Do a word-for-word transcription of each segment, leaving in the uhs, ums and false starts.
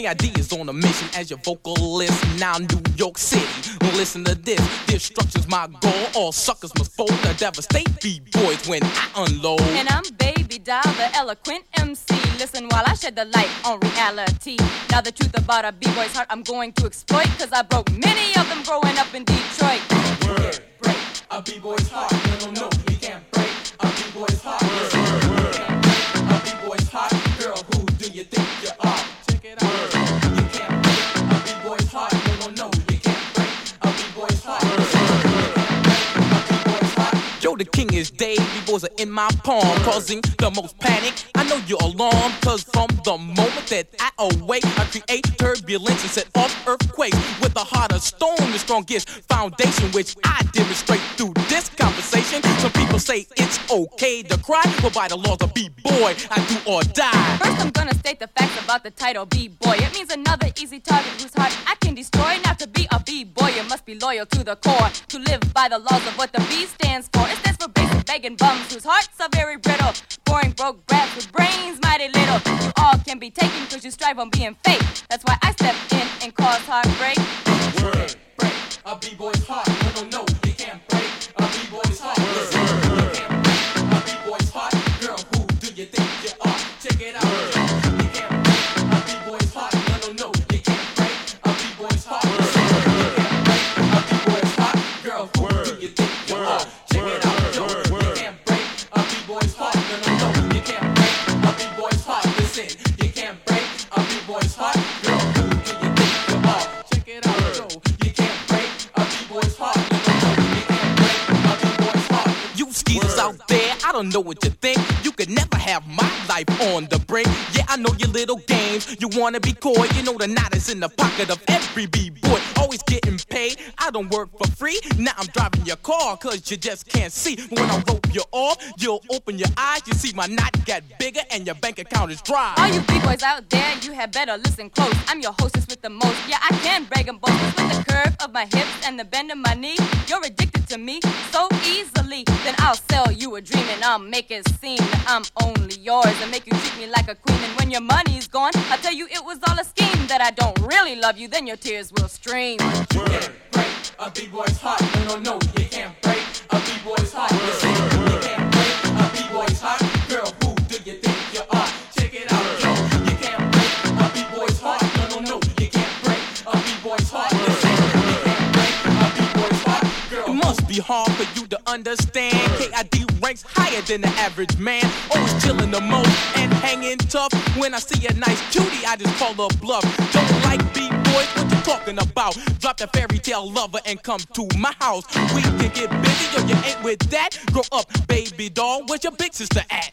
K I D is on a mission as your vocalist. Now New York City, listen to this. Destruction's my goal. All suckers must fold or devastate B-boys when I unload. And I'm Baby Doll, the eloquent M C. Listen while I shed the light on reality. Now the truth about a B-boy's heart I'm going to exploit, cause I broke many of them growing up in Detroit. Word, break a B-boy's heart. No, no, no, you can't break a B-boy's heart. Listen, you can't break a B-boy's heart. Girl, who do you think you are? Check it out. You can't break a B-boy's heart. No, no, no, you can't break a B-boy's heart. Listen, you can't break a B-boy's heart. Yo, the king is Dave. B-boys are in my palm, causing the most panic. I know you're alarmed, cause from the moment that I awake, I create turbulence and set off earthquakes with a heart of stone, the strongest foundation, which I demonstrate through this conversation. Some people say it's okay to cry, but by the laws of B-boy, I do or die. First I'm gonna state the facts about the title B-boy. It means another easy target whose heart I can destroy. Now to be a B-boy, you must be loyal to the core, to live by the laws of what the B stands for. It stands for basic begging bums whose hearts are very brittle, boring broke brats with brains mighty little. You all can be taken cause you strive on being fake. That's why I step in and cause heartbreak. Word, break a B-boy's heart. No, no, no, you can't break a B-boy's heart. Listen, you can't break a B-boy's heart. Girl, who do you think you are? Check it out. You can't break a B-boy's heart. No, no, no, you can't break a B-boy's heart. Listen, you can't break a B-boy's heart. Girl, who do you think you are? Check it out. Yo, you can't break a B-boy's heart. No, no, no, you can't break a B-boy's heart. Listen, you can't break a B-boy's heart. Girl, who do you think you are? Check it out. Yo, you can't break a B-boy's heart. No, no, no, you can't break a B-boy's heart. You skeezers out there, I don't know what you think. You could never have my life on the brink. Yeah, I know your little games. You wanna be coy, you know the knot is in the pocket of every B-boy. Always getting paid, I don't work for free. Now I'm driving your car, cause you just can't see. When I rope you off, you'll open your eyes. You see my knot got bigger and your bank account is dry. All you B-boys out there, you had better listen close. I'm your hostess with the most. Yeah, I can brag and boast with the curve of my hips and the bend of my knee. You're addicted to me so easily. Then I'll sell you a dream and I'll make it seem that I'm only yours and make you treat me like a queen. And when your money's gone, I'll tell you it was all a scheme. That I don't really love you, then your tears will stream. You can't break a B-boy's heart. No, no, no, you can't break a B-boy's heart. Listen, you can't break a B-boy's heart. Girl, who do you think you are? Check it out, yo. You can't break a B-boy's heart. No, no, no, you can't break a B-boy's heart. Listen, you can't break a B-boy's heart. Girl, it must be hard for you to understand. K I D ranks higher than the average man. Always chillin' the most and hanging tough. When I see a nice cutie, I just call her bluff. Don't like B-boys, what you talking about? Drop the fairy tale lover and come to my house. We can get busy, yo, you ain't with that. Grow up, baby doll, where's your big sister at?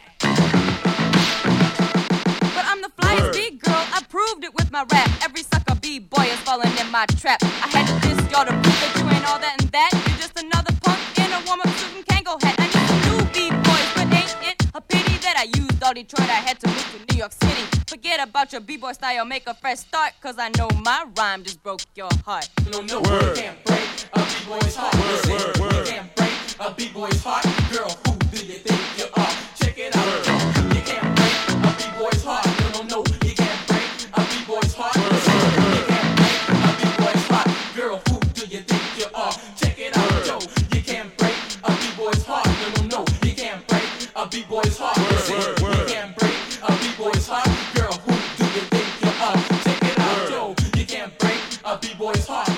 But I'm the flyest big girl, I proved it with my rap. Every sucker B-boy is falling in my trap. I had to diss y'all to prove that you ain't all that and that. You're just another punk in a warm-up suit and Kango hat. I need some new B-boys, but ain't it a pity that I used all Detroit? I had to move to New York City. Forget about your B-boy style, make a fresh start, cause I know my rhyme just broke your heart. No, no, word. You can't break a B-boy's heart. Listen, word, word. You can't break a B-boy's heart. Girl, who do you think you are? Check it out, yo. You can't break a B-boy's heart. No, no, no, you can't break a B-boy's heart. Listen, you can't break a B-boy's heart. Girl, who do you think you are? Check it out, yo. You can't break a B-boy's heart. No, no, no, you can't break a B-boy's heart. Listen, you can't break a B-boy's heart. Girl, who do you think you are? Check it out, yo. You can't break a B-boy's heart.